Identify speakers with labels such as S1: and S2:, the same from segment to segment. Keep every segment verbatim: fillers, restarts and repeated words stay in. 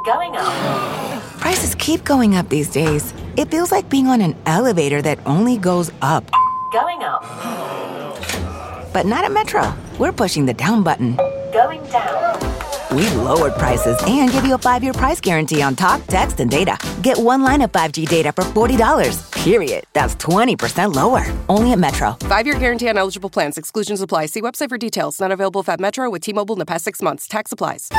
S1: Going up.
S2: Prices keep going up these days. It feels like being on an elevator that only goes up.
S1: Going up.
S2: But not at Metro. We're pushing the down button.
S1: Going down.
S2: We've lowered prices and give you a five-year price guarantee on talk, text, and data. Get one line of five G data for forty dollars. Period. That's twenty percent lower. Only at Metro.
S3: Five-year guarantee on eligible plans. Exclusions apply. See website for details. Not available at Metro with T-Mobile in the past six months. Tax applies.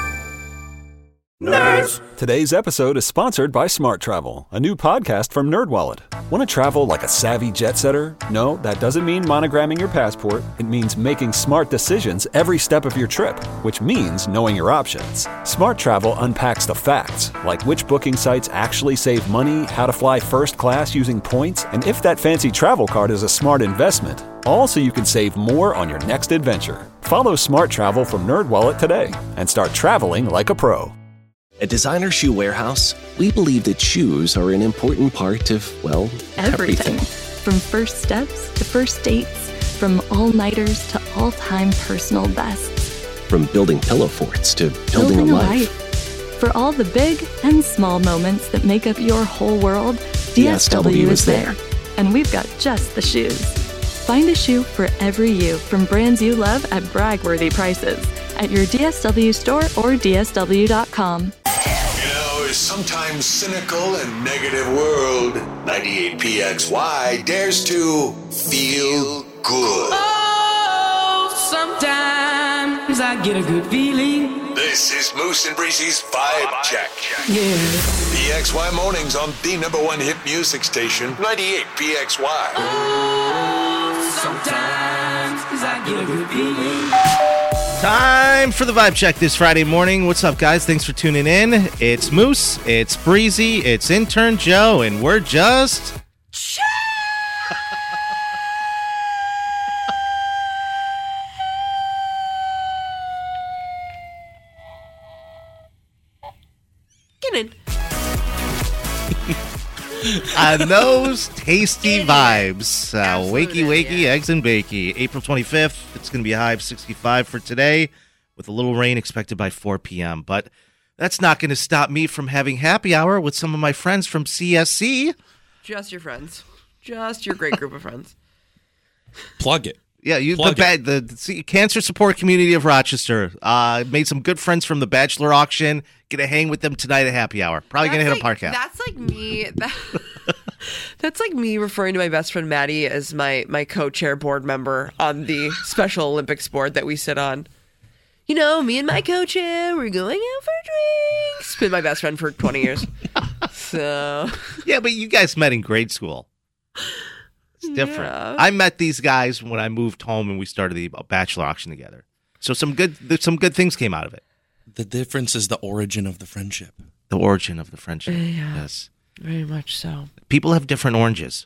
S4: Nerds! Today's episode is sponsored by Smart Travel, a new podcast from NerdWallet. Want to travel like a savvy jet setter? No, that doesn't mean monogramming your passport. It means making smart decisions every step of your trip, which means knowing your options. Smart Travel unpacks the facts, like which booking sites actually save money, how to fly first class using points, and if that fancy travel card is a smart investment. All so you can save more on your next adventure. Follow Smart Travel from NerdWallet today and start traveling like a pro.
S5: At Designer Shoe Warehouse, we believe that shoes are an important part of, well, everything.
S6: everything. From first steps to first dates, from all-nighters to all-time personal bests.
S5: From building pillow forts to building,
S6: building
S5: a,
S6: a
S5: life.
S6: life. For all the big and small moments that make up your whole world, D S W, D S W is there. And we've got just the shoes. Find a shoe for every you from brands you love at brag-worthy prices at your D S W store or D S W dot com.
S7: You know, a sometimes cynical and negative world, ninety-eight P X Y dares to feel good.
S8: Oh, sometimes I get a good feeling.
S7: This is Moose and Breezy's Vibe Check.
S8: Yeah.
S7: P X Y mornings on the number one hit music station, ninety-eight P X Y.
S8: Oh, sometimes I get a good feeling.
S9: Time for the Vibe Check this Friday morning. What's up, guys? Thanks for tuning in. It's Moose, it's Breezy, it's Intern Joe, and we're just...
S8: Get in.
S9: On those tasty vibes. Uh, wakey, wakey, yeah. Eggs and bakey. April twenty-fifth, it's going to be a high of sixty-five for today, with a little rain expected by four p.m. But that's not going to stop me from having happy hour with some of my friends from C S C.
S8: Just your friends. Just your great group of friends.
S10: Plug it.
S9: Yeah, you
S10: Plug
S9: the, ba- the, the cancer support community of Rochester. Uh, made some good friends from the Bachelor auction. Gonna hang with them tonight at happy hour. Probably
S8: That's
S9: gonna hit
S8: like,
S9: a park out.
S8: That's like me. That, that's like me referring to my best friend Maddie as my my co-chair board member on the Special Olympics board that we sit on. You know, me and my co-chair, we're going out for drinks. Been my best friend for twenty years. So
S9: yeah, but you guys met in grade school. It's different. Yeah. I met these guys when I moved home and we started the Bachelor auction together. So some good some good things came out of it.
S10: The difference is the origin of the friendship.
S9: The origin of the friendship.
S8: Uh, yeah,
S9: yes.
S8: Very much so.
S9: People have different oranges.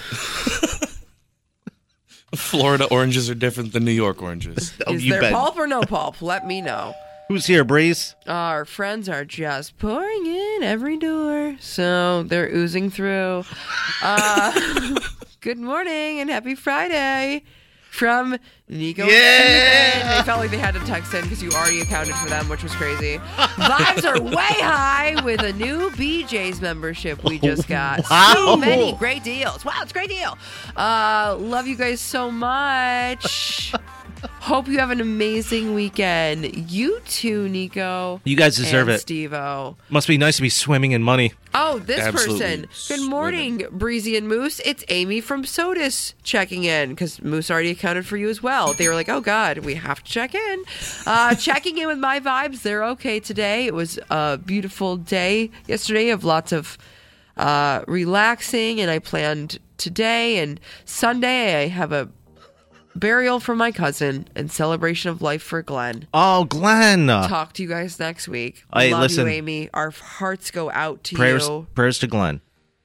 S10: Florida oranges are different than New York oranges.
S8: Oh, is there bet. Pulp or no pulp? Let me know.
S9: Who's here, Breeze?
S8: Our friends are just pouring in every door. So they're oozing through. Uh, good morning and happy Friday from Nico.
S9: Yeah!
S8: They felt like they had to text in because you already accounted for them, which was crazy. Vibes are way high with a new B J's membership we just got.
S9: Wow.
S8: So many great deals. Wow, it's a great deal. Uh, love you guys so much. Hope you have an amazing weekend. You too, Nico.
S9: You guys deserve
S8: and
S9: it.
S8: Steve-O.
S9: Must be nice to be swimming in money.
S8: Oh, this
S10: Absolutely.
S8: person. Good morning, Breezy and Moose. It's Amy from Sodus checking in because Moose already accounted for you as well. They were like, oh, God, we have to check in. Uh, checking in with my vibes. They're okay today. It was a beautiful day yesterday of lots of uh, relaxing, and I planned today and Sunday. I have a burial for my cousin and celebration of life for Glenn.
S9: Oh, Glenn.
S8: Talk to you guys next week.
S9: Hey,
S8: Love
S9: listen,
S8: you, Amy. Our hearts go out to
S9: prayers,
S8: you.
S9: Prayers to Glenn.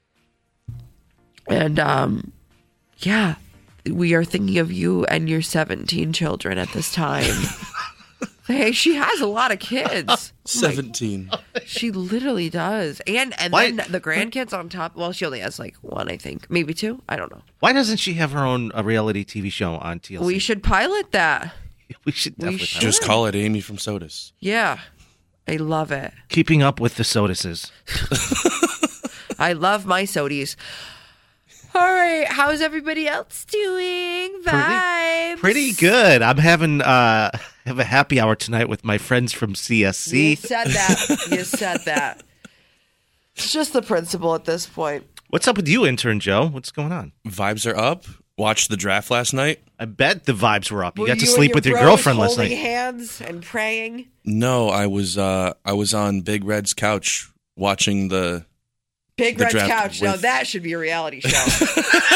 S8: And, um, yeah, we are thinking of you and your seventeen children at this time. Hey, she has a lot of kids.
S10: seventeen.
S8: Like, she literally does. And and
S9: Why?
S8: then the grandkids on top. Well, she only has like one, I think. Maybe two. I don't know.
S9: Why doesn't she have her own uh, reality T V show on T L C?
S8: We should pilot that.
S9: We should definitely
S8: should.
S9: pilot
S10: Just call it Amy from Sodus.
S8: Yeah. I love it.
S9: Keeping up with the Sodases.
S8: I love my sodies. All right, how's everybody else doing? Vibes.
S9: Pretty, pretty good. I'm having uh have a happy hour tonight with my friends from C S C.
S8: You said that. You said that. It's just the principle at this point.
S9: What's up with you, intern Joe? What's going on?
S10: Vibes are up. Watched the draft last night.
S9: I bet the vibes were up. You
S8: Were
S9: got to
S8: you
S9: sleep
S8: and
S9: with your
S8: bros
S9: girlfriend last
S8: holding
S9: night.
S8: hands and praying.
S10: No, I was uh, I was on Big Red's couch watching the
S8: Big
S10: the
S8: Red's
S10: draft
S8: couch. Now
S10: with-
S8: that should be a reality show.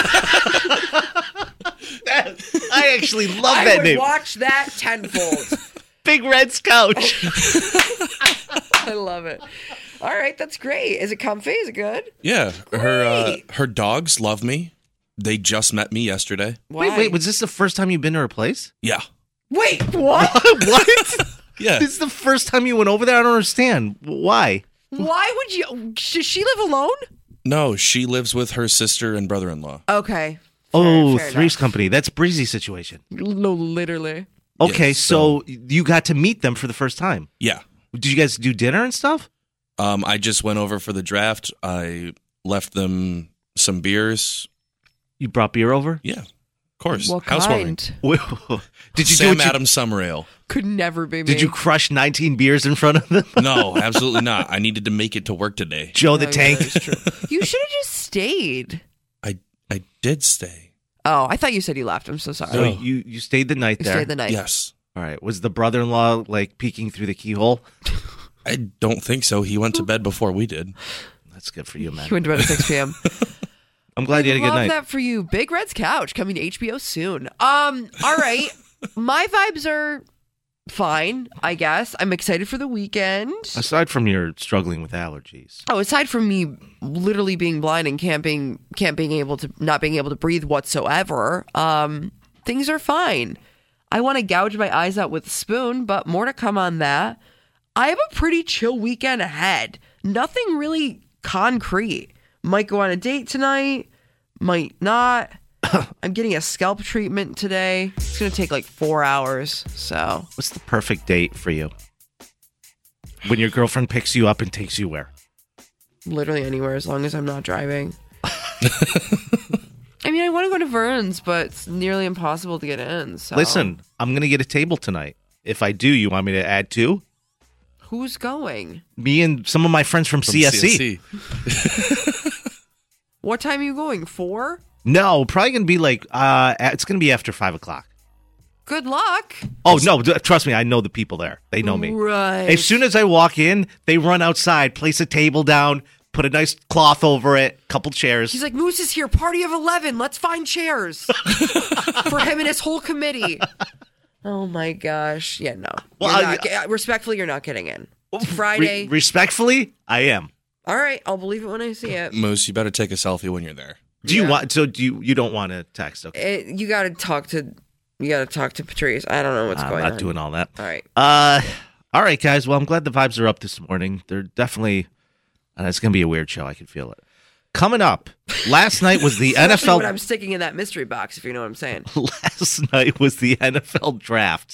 S9: I actually love
S8: I
S9: that
S8: would
S9: name.
S8: watch that tenfold.
S9: Big Red's couch.
S8: I love it. All right, that's great. Is it comfy? Is it good?
S10: Yeah, her uh,
S8: Great.
S10: her dogs love me. They just met me yesterday.
S8: Why?
S9: Wait, wait, was this the first time you've been to her place?
S10: Yeah,
S8: Wait, what?
S9: What?
S10: yeah.
S9: This is the first time you went over there? I don't understand. Why?
S8: Why would you? Does she live alone?
S10: No, she lives with her sister and brother-in-law.
S8: Okay.
S9: Oh,
S8: fair
S9: Three's
S8: enough.
S9: Company. That's Breezy's situation.
S8: No, literally.
S9: Okay,
S10: Yes,
S9: so you got to meet them for the first time.
S10: Yeah.
S9: Did you guys do dinner and stuff?
S10: Um, I just went over for the draft. I left them some beers.
S9: You brought beer over?
S10: Yeah, of course.
S8: What
S10: Housewarming.
S8: kind?
S9: Did you
S10: Sam
S9: do what you-
S10: Adams Summer Ale.
S8: Could never be me.
S9: Did you crush nineteen beers in front of them?
S10: No, absolutely not. I needed to make it to work today.
S9: Joe the
S8: Oh, yeah,
S9: Tank.
S8: that is true. You should have just stayed.
S10: I I did stay.
S8: Oh, I thought you said you left. I'm so sorry.
S9: So
S10: No.
S9: you, you stayed the night
S8: You
S9: there.
S8: stayed the night.
S10: Yes.
S9: All right. Was the brother-in-law like peeking through the keyhole?
S10: I don't think so. He went to bed before we did.
S9: That's good for you, man.
S8: You went to bed at six p.m.
S9: I'm glad you had a good
S8: Love
S9: night.
S8: that for you. Big Red's Couch coming to H B O soon. Um, all right. My vibes are fine, I guess. I'm excited for the weekend.
S9: Aside from your struggling with allergies.
S8: Oh, aside from me literally being blind and can't being can't being able to not being able to breathe whatsoever, um, things are fine. I want to gouge my eyes out with a spoon, but more to come on that. I have a pretty chill weekend ahead. Nothing really concrete. Might go on a date tonight, might not. I'm getting a scalp treatment today. It's going to take like four hours. So,
S9: What's the perfect date for you? When your girlfriend picks you up and takes you where?
S8: literally anywhere as long as I'm not driving. I mean, I want to go to Vern's, but it's nearly impossible to get in. So.
S9: Listen, I'm going to get a table tonight. If I do, you want me to add two?
S8: Who's going?
S9: Me and some of my friends from,
S10: From
S9: C S C.
S10: C S C.
S8: What time are you going? Four?
S9: No, probably going to be like, uh, it's going to be after five o'clock.
S8: Good luck.
S9: Oh, no, d- trust me. I know the people there. They know me.
S8: Right.
S9: As soon as I walk in, they run outside, place a table down, put a nice cloth over it, couple chairs.
S8: He's like, Moose is here, party of eleven. Let's find chairs for him and his whole committee. Oh my gosh. Yeah, no.
S9: Well,
S8: You're
S9: I-
S8: not, ge- respectfully, you're not getting in. It's Friday.
S9: Re- respectfully, I am.
S8: All right, I'll believe it when I see it.
S10: Moose, you better take a selfie when you're there.
S9: Do you
S8: Yeah.
S9: want? So do you? You don't want to text? Okay,
S8: It, you got to talk to. You got to talk to Patrice. I don't know what's
S9: I'm
S8: going
S9: not
S8: on.
S9: doing all that.
S8: All right.
S9: Uh, all right, guys. Well, I'm glad the vibes are up this morning. They're definitely. Uh, it's gonna be a weird show. I can feel it. Coming up, last night was the N F
S8: Especially
S9: L.
S8: when I'm sticking in that mystery box, if you know what I'm saying.
S9: Last night was the N F L draft.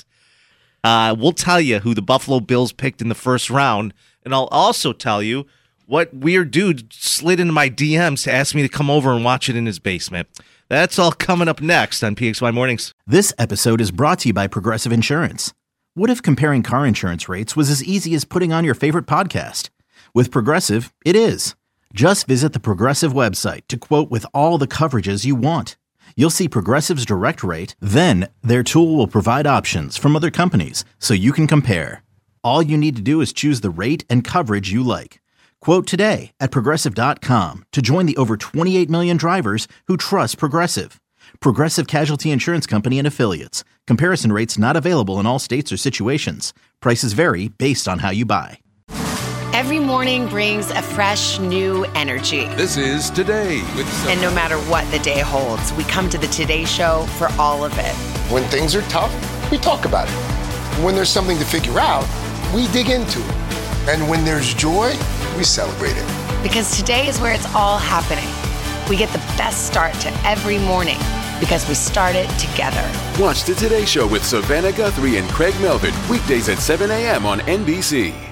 S9: Uh, we'll tell you who the Buffalo Bills picked in the first round, and I'll also tell you what weird dude slid into my D Ms to ask me to come over and watch it in his basement. That's all coming up next on P X Y Mornings.
S11: This episode is brought to you by Progressive Insurance. What if comparing car insurance rates was as easy as putting on your favorite podcast? With Progressive, it is. Just visit the Progressive website to quote with all the coverages you want. You'll see Progressive's direct rate, then their tool will provide options from other companies so you can compare. All you need to do is choose the rate and coverage you like. Quote today at Progressive dot com to join the over twenty-eight million drivers who trust Progressive. Progressive Casualty Insurance Company and Affiliates. Comparison rates not available in all states or situations. Prices vary based on how you buy.
S12: Every morning brings a fresh, new energy.
S13: This is Today with Sophie.
S12: And no matter what the day holds, we come to the Today Show for all of it.
S14: When things are tough, we talk about it. When there's something to figure out, we dig into it. And when there's joy, we celebrate it.
S12: Because today is where it's all happening. We get the best start to every morning because we start it together.
S13: Watch the Today Show with Savannah Guthrie and Craig Melvin weekdays at seven a.m. on N B C.